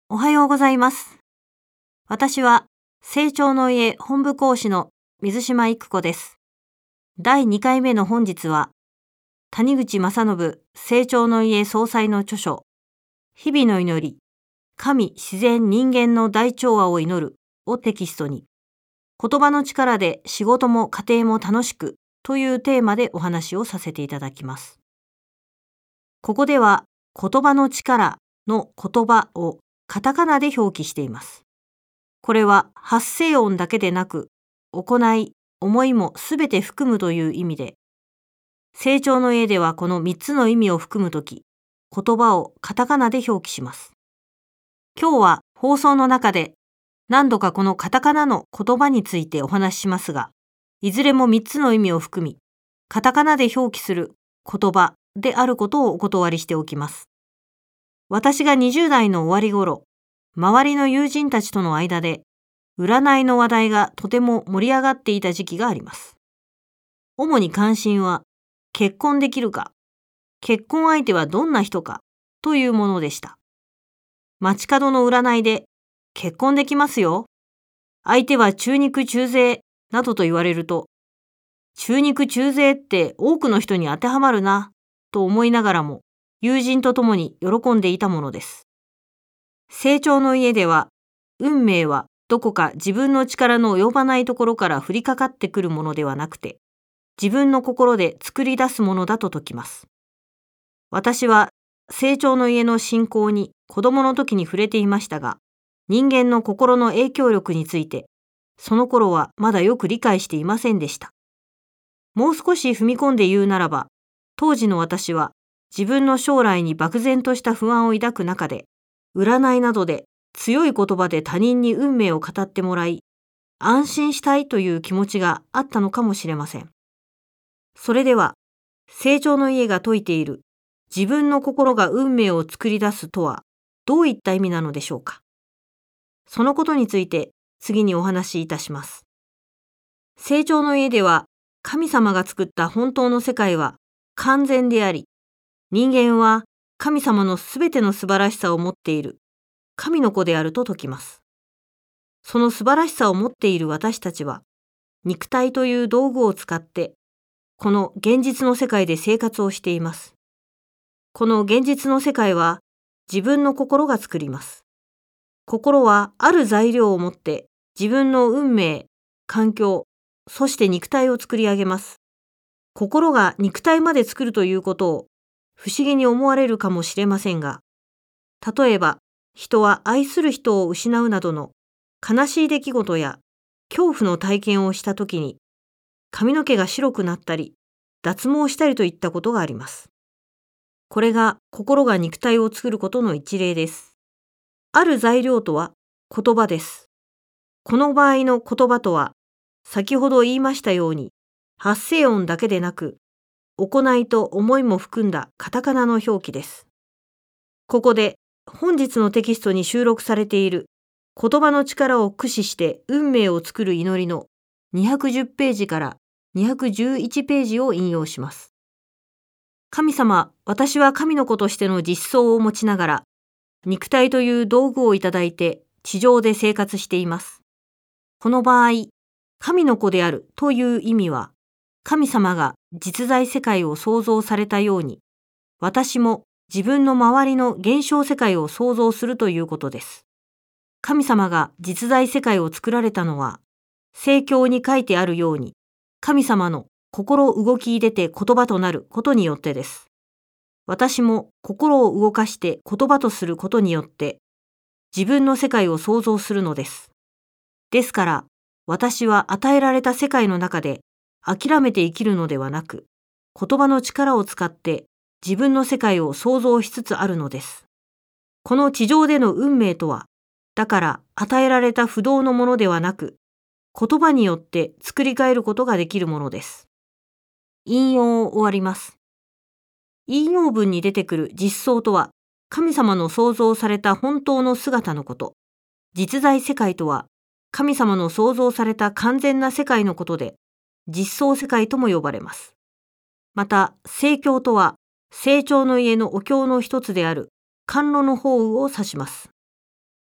おはようございます。私は成長の家本部講師の水島育子です。第2回目の本日は、谷口正信成長の家総裁の著書、日々の祈り、神自然人間の大調和を祈るをテキストに、言葉の力で仕事も家庭も楽しくというテーマでお話をさせていただきます。ここでは言葉の力の言葉をカタカナで表記しています。これは発声音だけでなく、行い、思いもすべて含むという意味で、成長の家ではこの3つの意味を含むとき、言葉をカタカナで表記します。今日は放送の中で何度かこのカタカナの言葉についてお話ししますが、いずれも3つの意味を含み、カタカナで表記する言葉であることをお断りしておきます。私が20代の終わり頃、周りの友人たちとの間で、占いの話題がとても盛り上がっていた時期があります。主に関心は、結婚できるか、結婚相手はどんな人かというものでした。街角の占いで、結婚できますよ。相手は中肉中背などと言われると、中肉中背って多くの人に当てはまるなと思いながらも、友人と共に喜んでいたものです。成長の家では、運命はどこか自分の力の及ばないところから降りかかってくるものではなくて、自分の心で作り出すものだと説きます。私は成長の家の信仰に子供の時に触れていましたが、人間の心の影響力について、その頃はまだよく理解していませんでした。もう少し踏み込んで言うならば、当時の私は自分の将来に漠然とした不安を抱く中で、占いなどで強い言葉で他人に運命を語ってもらい、安心したいという気持ちがあったのかもしれません。それでは、成長の家が説いている自分の心が運命を作り出すとはどういった意味なのでしょうか。そのことについて次にお話しいたします。成長の家では、神様が作った本当の世界は完全であり、人間は神様のすべての素晴らしさを持っている神の子であると説きます。その素晴らしさを持っている私たちは、肉体という道具を使って、この現実の世界で生活をしています。この現実の世界は自分の心が作ります。心はある材料を持って自分の運命、環境、そして肉体を作り上げます。心が肉体まで作るということを不思議に思われるかもしれませんが、例えば人は愛する人を失うなどの悲しい出来事や恐怖の体験をしたときに、髪の毛が白くなったり、脱毛したりといったことがあります。これが心が肉体を作ることの一例です。ある材料とは言葉です。この場合の言葉とは、先ほど言いましたように、発声音だけでなく、行いと思いも含んだカタカナの表記です。ここで本日のテキストに収録されている言葉の力を駆使して運命を作る祈りの210ページから211ページを引用します。神様、私は神の子としての実相を持ちながら、肉体という道具をいただいて地上で生活しています。この場合、神の子であるという意味は、神様が実在世界を創造されたように、私も自分の周りの現象世界を創造するということです。神様が実在世界を作られたのは、聖経に書いてあるように、神様の心動き出て言葉となることによってです。私も心を動かして言葉とすることによって、自分の世界を創造するのです。ですから、私は与えられた世界の中で諦めて生きるのではなく、言葉の力を使って自分の世界を創造しつつあるのです。この地上での運命とは、だから与えられた不動のものではなく、言葉によって作り変えることができるものです。引用を終わります。引用文に出てくる実相とは、神様の創造された本当の姿のこと。実在世界とは、神様の創造された完全な世界のことで、実相世界とも呼ばれます。また、聖経とは、成長の家のお経の一つである甘露の法雨を指します。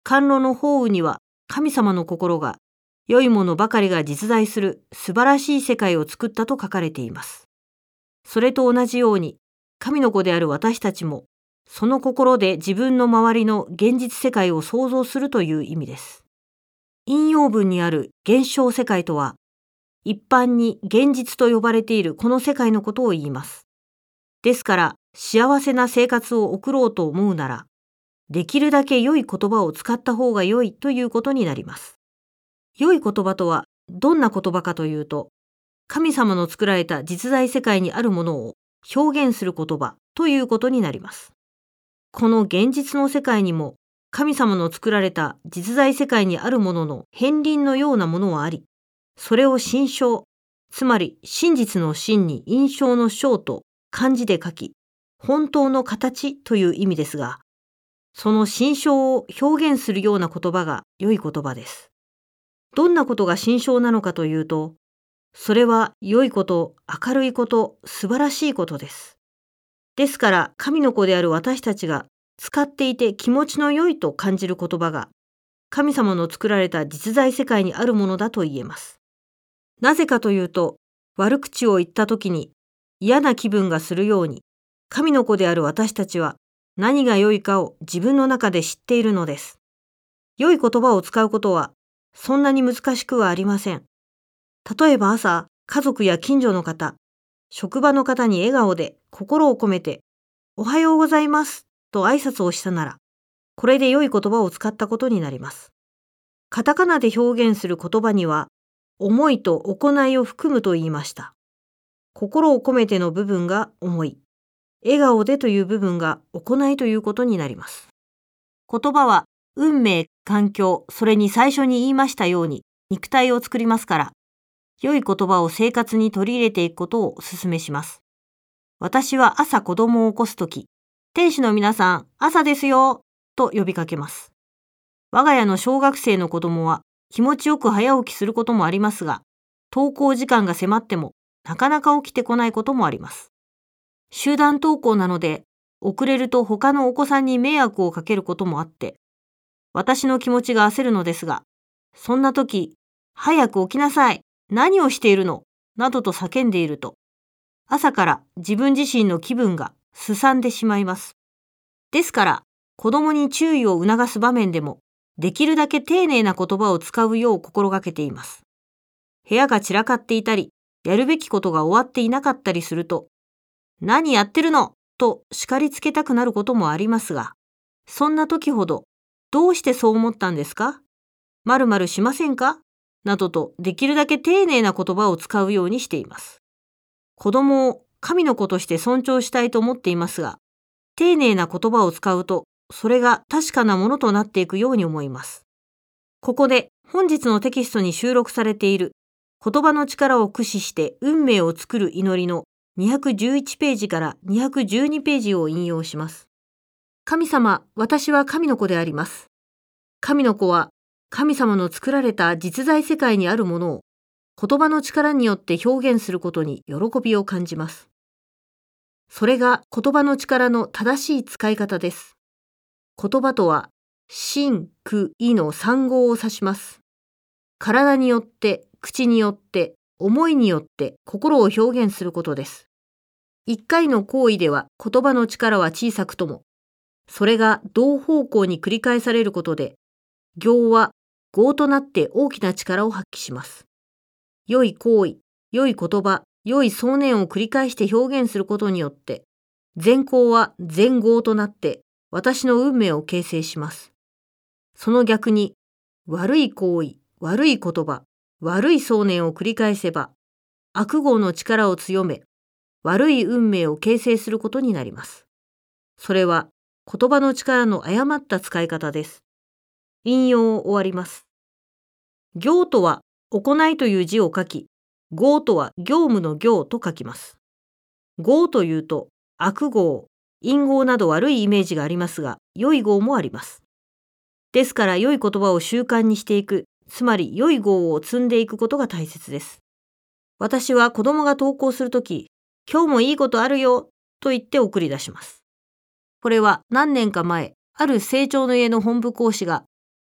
甘露の法雨には神様の心が良いものばかりが実在する素晴らしい世界を作ったと書かれています。それと同じように、神の子である私たちも、その心で自分の周りの現実世界を創造するという意味です。引用文にある現象世界とは、一般に現実と呼ばれているこの世界のことを言います。ですから、幸せな生活を送ろうと思うなら、できるだけ良い言葉を使った方が良いということになります。良い言葉とはどんな言葉かというと、神様の作られた実在世界にあるものを表現する言葉ということになります。この現実の世界にも神様の作られた実在世界にあるものの片鱗のようなものはあり、それを真象、つまり真実の真に印象の象と漢字で書き、本当の形という意味ですが、その真象を表現するような言葉が良い言葉です。どんなことが真象なのかというと、それは良いこと、明るいこと、素晴らしいことです。ですから神の子である私たちが使っていて気持ちの良いと感じる言葉が、神様の作られた実在世界にあるものだと言えます。なぜかというと、悪口を言った時に嫌な気分がするように、神の子である私たちは何が良いかを自分の中で知っているのです。良い言葉を使うことはそんなに難しくはありません。例えば朝、家族や近所の方、職場の方に笑顔で心を込めて、おはようございますと挨拶をしたなら、これで良い言葉を使ったことになります。カタカナで表現する言葉には、思いと行いを含むと言いました。心を込めての部分が思い、笑顔でという部分が行いということになります。言葉は運命、環境、それに最初に言いましたように肉体を作りますから、良い言葉を生活に取り入れていくことをお勧めします。私は朝子供を起こすとき、天使の皆さん、朝ですよと呼びかけます。我が家の小学生の子供は気持ちよく早起きすることもありますが、登校時間が迫ってもなかなか起きてこないこともあります。集団登校なので、遅れると他のお子さんに迷惑をかけることもあって、私の気持ちが焦るのですが、そんな時、早く起きなさい、何をしているのなどと叫んでいると、朝から自分自身の気分がすさんでしまいます。ですから、子供に注意を促す場面でも、できるだけ丁寧な言葉を使うよう心がけています。部屋が散らかっていたり、やるべきことが終わっていなかったりすると、何やってるのと叱りつけたくなることもありますが、そんな時ほど、どうしてそう思ったんですか？〇〇しませんか？などとできるだけ丁寧な言葉を使うようにしています。子供を神の子として尊重したいと思っていますが、丁寧な言葉を使うと、それが確かなものとなっていくように思います。ここで本日のテキストに収録されている言葉の力を駆使して運命を作る祈りの211ページから212ページを引用します。神様、私は神の子であります。神の子は神様の作られた実在世界にあるものを言葉の力によって表現することに喜びを感じます。それが言葉の力の正しい使い方です。言葉とは、心、苦、意の三合を指します。体によって、口によって、思いによって心を表現することです。一回の行為では言葉の力は小さくとも、それが同方向に繰り返されることで、行は業となって大きな力を発揮します。良い行為、良い言葉、良い想念を繰り返して表現することによって、善行は善業となって私の運命を形成します。その逆に、悪い行為、悪い言葉、悪い想念を繰り返せば、悪業の力を強め、悪い運命を形成することになります。それは言葉の力の誤った使い方です。引用を終わります。業とは行いという字を書き、業とは業務の業と書きます。業というと悪業、陰業など悪いイメージがありますが、良い業もあります。ですから良い言葉を習慣にしていく、つまり良い業を積んでいくことが大切です。私は子供が登校するとき、今日もいいことあるよと言って送り出します。これは何年か前、ある成長の家の本部講師が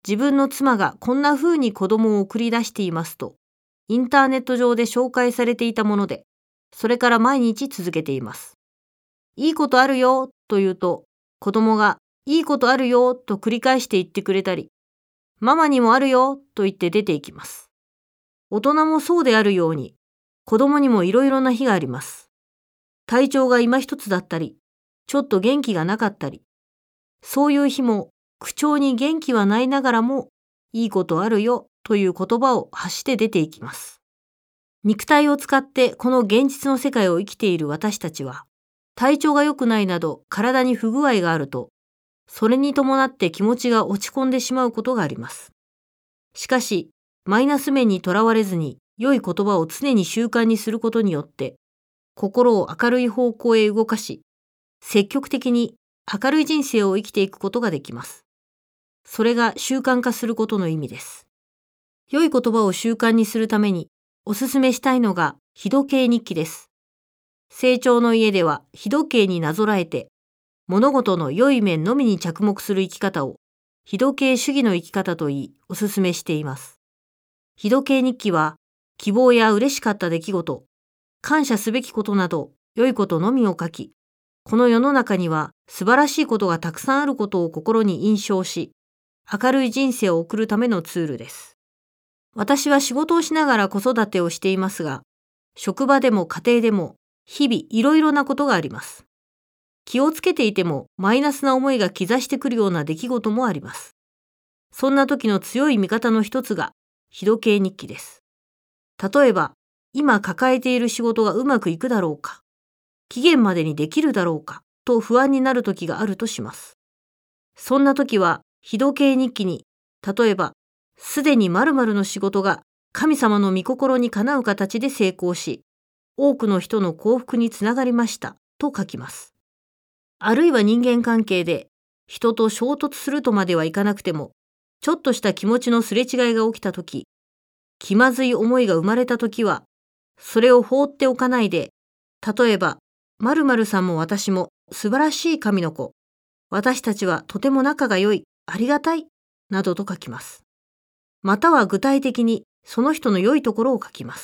自分の妻がこんな風に子供を送り出していますと、インターネット上で紹介されていたもので、それから毎日続けています。いいことあるよと言うと、子供がいいことあるよと繰り返して言ってくれたり、ママにもあるよと言って出ていきます。大人もそうであるように、子供にもいろいろな日があります。体調が今一つだったり、ちょっと元気がなかったり、そういう日も口調に元気はないながらも、いいことあるよという言葉を発して出ていきます。肉体を使ってこの現実の世界を生きている私たちは、体調が良くないなど体に不具合があると、それに伴って気持ちが落ち込んでしまうことがあります。しかし、マイナス面にとらわれずに良い言葉を常に習慣にすることによって、心を明るい方向へ動かし、積極的に明るい人生を生きていくことができます。それが習慣化することの意味です。良い言葉を習慣にするためにおすすめしたいのが日時計日記です。成長の家では日時計になぞらえて、物事の良い面のみに着目する生き方を日時計主義の生き方と言いおすすめしています。日時計日記は希望や嬉しかった出来事、感謝すべきことなど良いことのみを書き、この世の中には素晴らしいことがたくさんあることを心に印象し、明るい人生を送るためのツールです。私は仕事をしながら子育てをしていますが、職場でも家庭でも日々いろいろなことがあります。気をつけていてもマイナスな思いが兆してくるような出来事もあります。そんな時の強い味方の一つが日時計日記です。例えば、今抱えている仕事がうまくいくだろうか、期限までにできるだろうかと不安になる時があるとします。そんな時は日時計日記に、例えば、すでに〇〇の仕事が神様の御心にかなう形で成功し、多くの人の幸福につながりましたと書きます。あるいは人間関係で人と衝突するとまではいかなくても、ちょっとした気持ちのすれ違いが起きたとき、気まずい思いが生まれたときは、それを放っておかないで、例えば、〇〇さんも私も素晴らしい神の子、私たちはとても仲が良い、ありがたい、などと書きます。または具体的にその人の良いところを書きます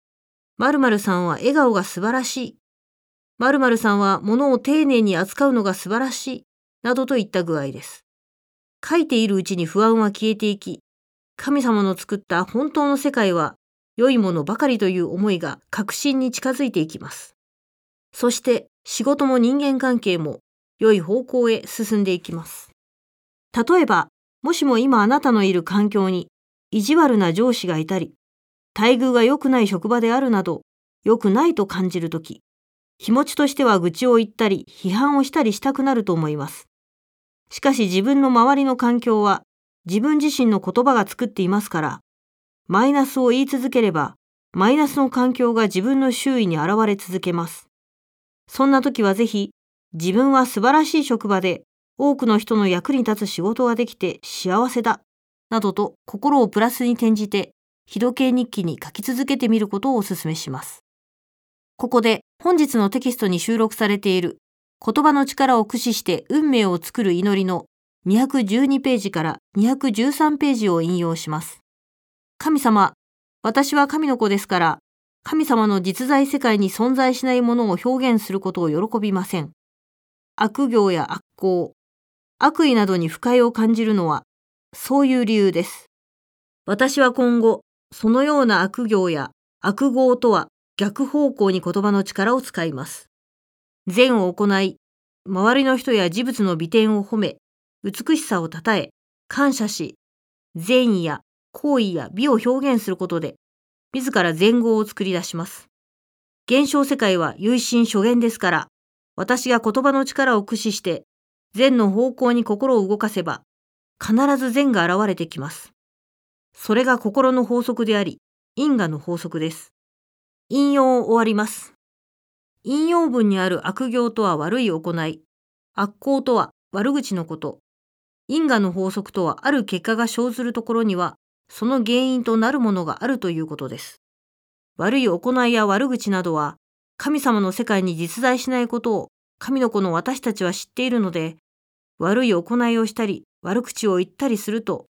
。〇〇さんは笑顔が素晴らしい。〇〇さんは物を丁寧に扱うのが素晴らしい、などといった具合です。書いているうちに不安は消えていき、神様の作った本当の世界は良いものばかりという思いが確信に近づいていきます。そして仕事も人間関係も良い方向へ進んでいきます。例えば、もしも今あなたのいる環境に意地悪な上司がいたり、待遇が良くない職場であるなど、良くないと感じるとき、気持ちとしては愚痴を言ったり批判をしたりしたくなると思います。しかし自分の周りの環境は自分自身の言葉が作っていますから、マイナスを言い続ければ、マイナスの環境が自分の周囲に現れ続けます。そんな時はぜひ、自分は素晴らしい職場で多くの人の役に立つ仕事ができて幸せだ、などと心をプラスに転じて、日時計日記に書き続けてみることをお勧めします。ここで本日のテキストに収録されている言葉の力を駆使して運命を作る祈りの212ページから213ページを引用します。神様、私は神の子ですから、神様の実在世界に存在しないものを表現することを喜びません。悪行や悪行、悪意などに不快を感じるのは、そういう理由です。私は今後、そのような悪行や悪行とは逆方向に言葉の力を使います。善を行い、周りの人や事物の美点を褒め、美しさをたたえ、感謝し、善意や行為や美を表現することで、自ら善行を作り出します。現象世界は唯心所現ですから、私が言葉の力を駆使して、善の方向に心を動かせば、必ず善が現れてきます。それが心の法則であり、因果の法則です。引用を終わります。引用文にある悪行とは悪い行い、悪行とは悪口のこと、因果の法則とはある結果が生ずるところには、その原因となるものがあるということです。悪い行いや悪口などは、神様の世界に実在しないことを神の子の私たちは知っているので、悪い行いをしたり悪口を言ったりすると、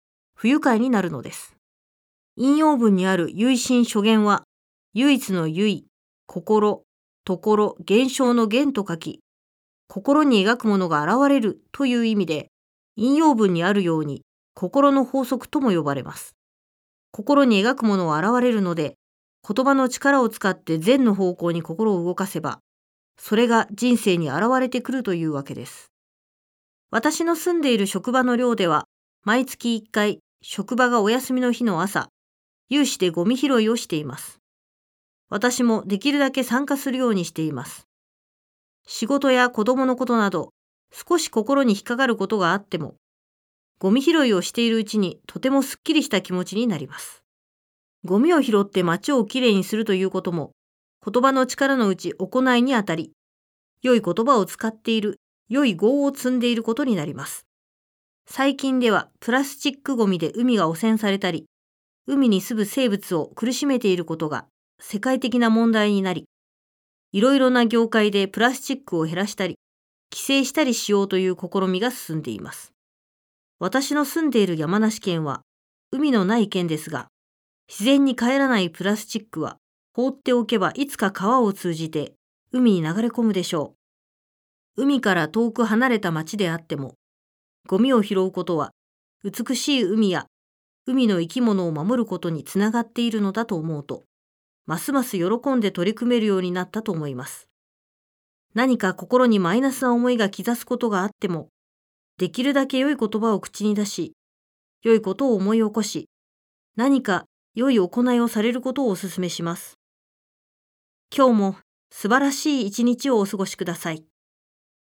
不愉快になるのです。引用文にある唯心所言は、唯一の唯、心、ところ、現象の現と書き、心に描くものが現れるという意味で、引用文にあるように、心の法則とも呼ばれます。心に描くものは現れるので、言葉の力を使って善の方向に心を動かせば、それが人生に現れてくるというわけです。私の住んでいる職場の寮では、毎月1回、職場がお休みの日の朝、有志でゴミ拾いをしています。私もできるだけ参加するようにしています。仕事や子供のことなど、少し心に引っかかることがあっても、ゴミ拾いをしているうちにとてもすっきりした気持ちになります。ゴミを拾って街をきれいにするということも、言葉の力のうち行いにあたり、良い言葉を使っている、良い業を積んでいることになります。最近ではプラスチックゴミで海が汚染されたり、海に住む生物を苦しめていることが世界的な問題になり、いろいろな業界でプラスチックを減らしたり、規制したりしようという試みが進んでいます。私の住んでいる山梨県は海のない県ですが、自然に帰らないプラスチックは放っておけばいつか川を通じて海に流れ込むでしょう。海から遠く離れた町であっても、ゴミを拾うことは美しい海や海の生き物を守ることにつながっているのだと思うと、ますます喜んで取り組めるようになったと思います。何か心にマイナスな思いが刻すことがあっても、できるだけ良い言葉を口に出し、良いことを思い起こし、何か良い行いをされることをお勧めします。今日も素晴らしい一日をお過ごしください。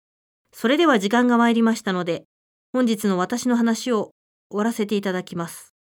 それでは時間が参りましたので、本日の私の話を終わらせていただきます。